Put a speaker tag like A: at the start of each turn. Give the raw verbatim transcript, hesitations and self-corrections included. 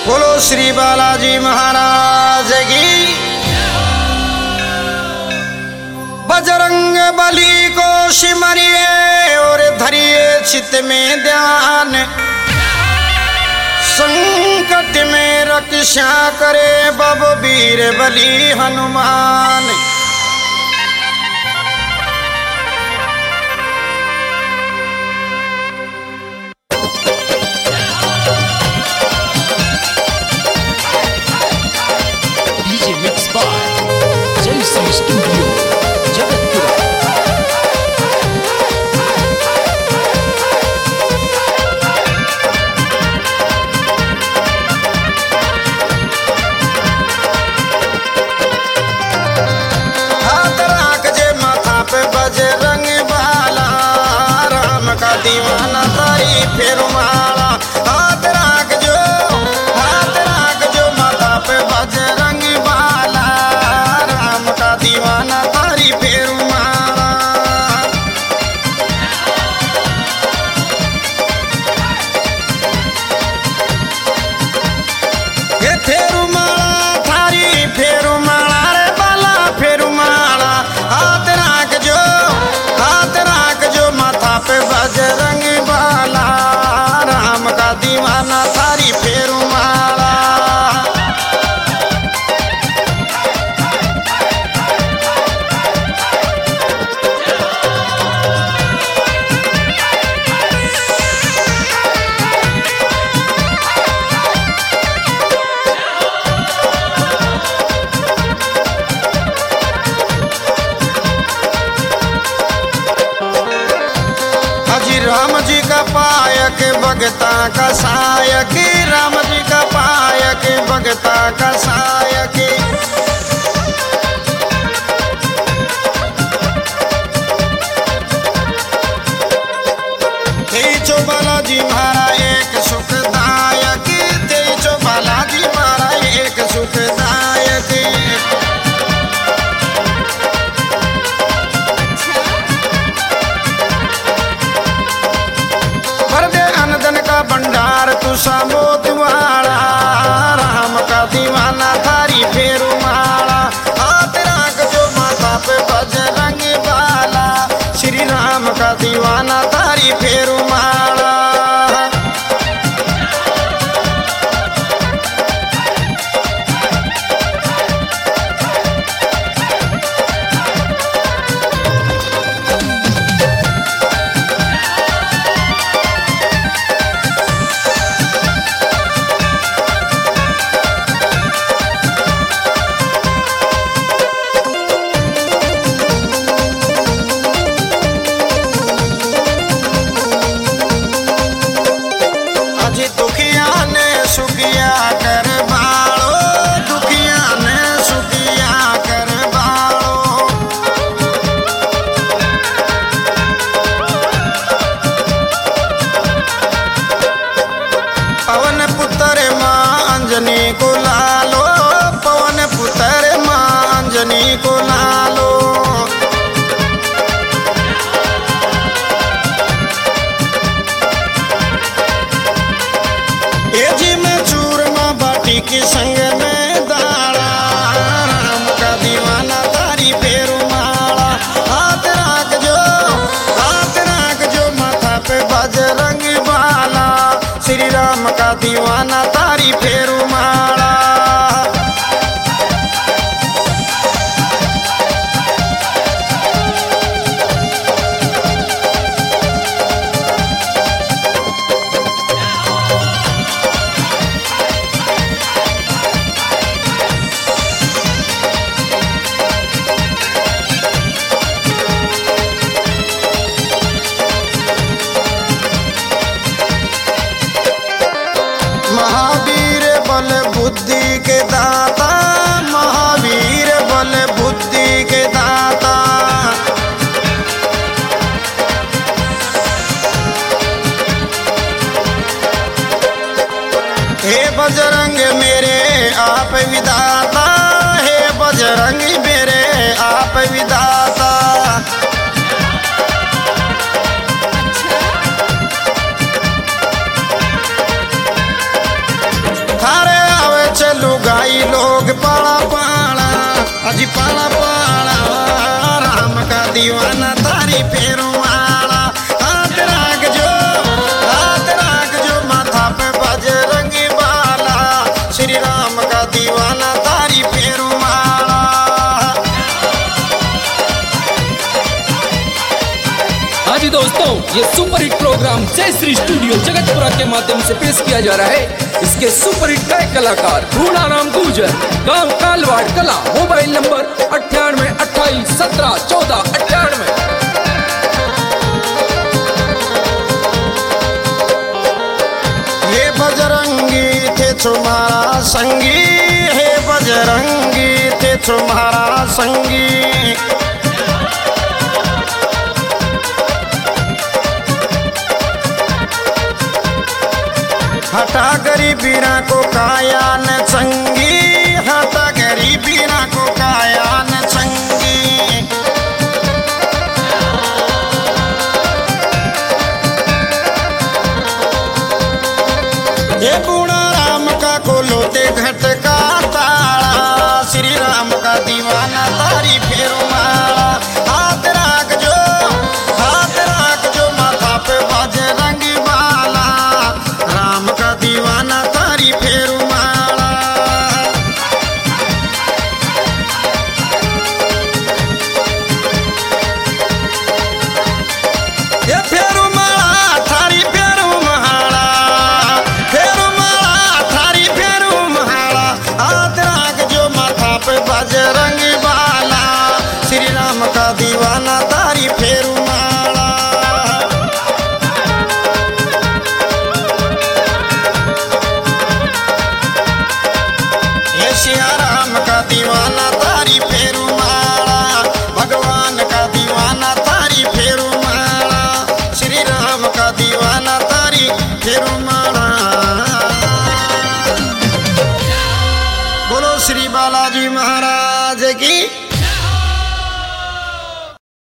A: बोलो श्री बालाजी महाराज की। बजरंग बली को सिमरिए और धरिए चित में ध्यान, संकट में रक्षा करे बब वीर बली Hanuman.
B: DJ mix by Jayshree studio Jagatpura.
A: हाथ राख जे माथा पे बजरंग बाला, राम का दीवाना तारी फेर माला। हाथ राख जो हाथ राख जो माथा पे बजरंग बाला, राम का दीवाना तारी फेर माला। ये फेरू माला थारी फेरू माला रे बाला फेरू माला। हाथ राख जो हाथ राख जो माथा पे बजरंग बाला, राम का दीवाना थारी फेरू माला। हाजी राम जी का पायक भगता का सायक, राम जी का पायक भगता का सायक। तेजो बालाजी मारा एक सुखदायक, तेजो बालाजी मारा एक सुखदायक। भर दे अनदन का भंडार तू सामोद वाला, राम का दीवाना थारी फेरू माला। हाथ राख जो माथा पे बजरंग बाला, श्री राम का दीवाना थारी फेरू माला। अजी दुखिया ने सुखिया कर बालो, दुखिया ने सुखिया कर बालो। पवन पुत्र माँ अंजनी को लालो, पवन पुत्र माँ अंजनी को लालो। ए जी में चूरमा बाटी के संग में दाड़ा, राम का दीवाना तारी फेरू माला। हाथ राख जो हाथ राख जो माथा पे बजरंग बाला, श्री राम का दीवाना तारी फेरू माला। महावीर बल बुद्धि के दाता, महावीर बल बुद्धि के दाता। हे बजरंग मेरे आप विधाता, हे बजरंग मेरे आप विधाता। थारे
C: ये सुपर हिट प्रोग्राम जय श्री स्टूडियो जगतपुरा के माध्यम से पेश किया जा रहा है। इसके सुपर हिट गायक कलाकार रूना राम गुर्जर, गांव कालवाड़ कला, मोबाइल नंबर अट्ठानवे अट्ठाईस सत्रह चौदह अट्ठानवे।
A: हे बजरंगी थे तुम्हारा संगी, हे बजरंगी थे तुम्हारा संगी। हटा गरीबी ना को काया न चंगी, हटा गरीबी ना को काया न चंगी। ये बूढ़ा राम का खोलोते घट का ताला, श्री राम का दीवाना तारी फेरो माला। हाथ राख जो, हाथ राख जो माथा पे बाजे रंग वाला, राम का दीवाना तारी फेरो माला। ये फेरो माला थारी फेरो माला, फेरो माला थारी फेरो माला। हाथ राख जो माथा पे बाजे रंग वाला, श्री राम का दीवाना तारी फेरो माला। ये सिया राम का दीवाना तारी फेरो माला, भगवान का दीवाना तारी फेरो माला, श्री राम का दीवाना तारी फेरो माला। बोलो श्री बालाजी महाराज की।